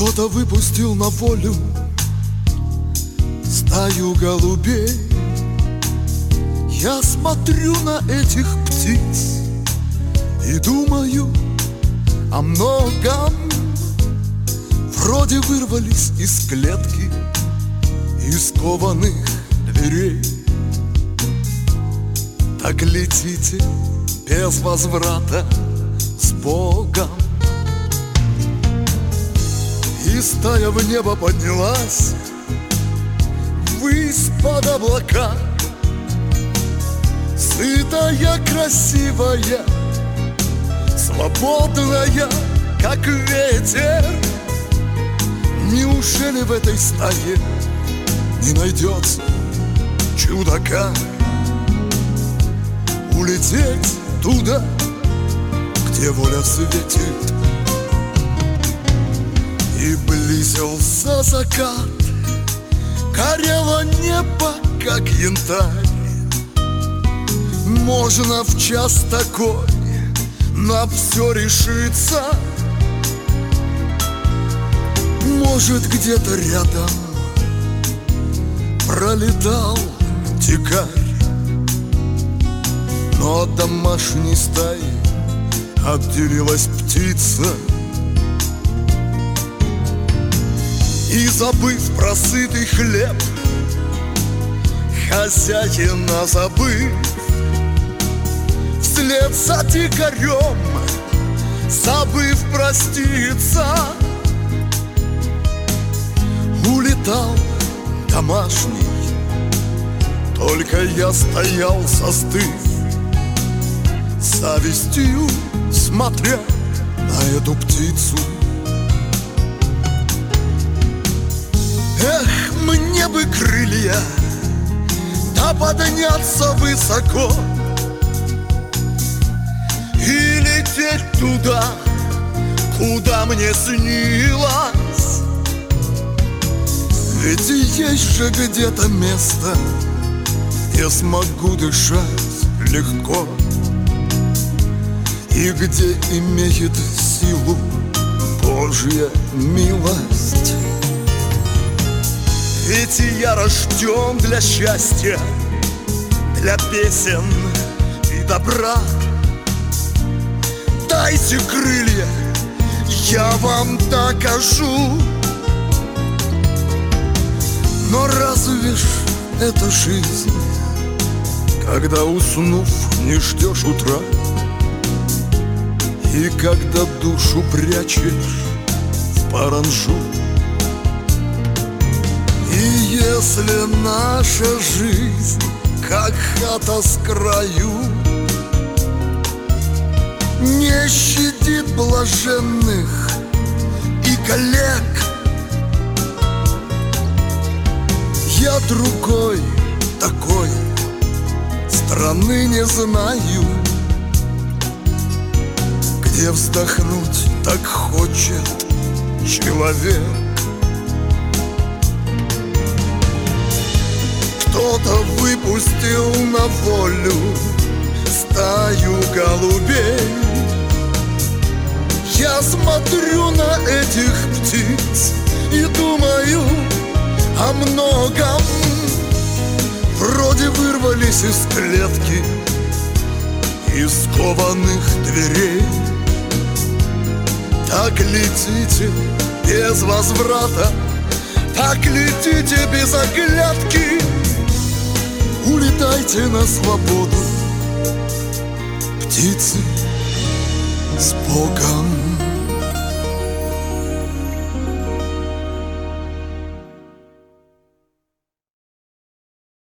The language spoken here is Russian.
Кто-то выпустил на волю стаю голубей. Я смотрю на этих птиц и думаю о многом. Вроде вырвались из клетки, из кованых дверей. Так летите без возврата с Богом. И стая в небо поднялась, ввысь под облака. Сытая, красивая, свободная, как ветер. Неужели в этой стае не найдется чудака? Улететь туда, где воля светит. И близился закат, горело небо, как янтарь. Можно в час такой на все решиться. Может, где-то рядом пролетал дикарь, но от домашней стаи отделилась птица. И забыв про сытый хлеб, хозяина забыв, вслед за дикарем, забыв проститься, улетал домашний. Только я стоял, застыв, завистью смотря на эту птицу. Эх, мне бы крылья, да подняться высоко и лететь туда, куда мне снилось. Ведь есть же где-то место, где смогу дышать легко, и где имеет силу Божья милость. Ведь я рожден для счастья, для песен и добра. Дайте крылья, я вам докажу. Но разве ж это жизнь, когда, уснув, не ждешь утра, и когда душу прячешь в паранжу? И если наша жизнь, как хата с краю, не щадит блаженных и коллег, я другой такой страны не знаю, где вздохнуть так хочет человек. Кто-то выпустил на волю стаю голубей. Я смотрю на этих птиц и думаю о многом. Вроде вырвались из клетки, из кованых дверей. Так летите без возврата, так летите без оглядки. Улетайте на свободу, птицы, с Богом.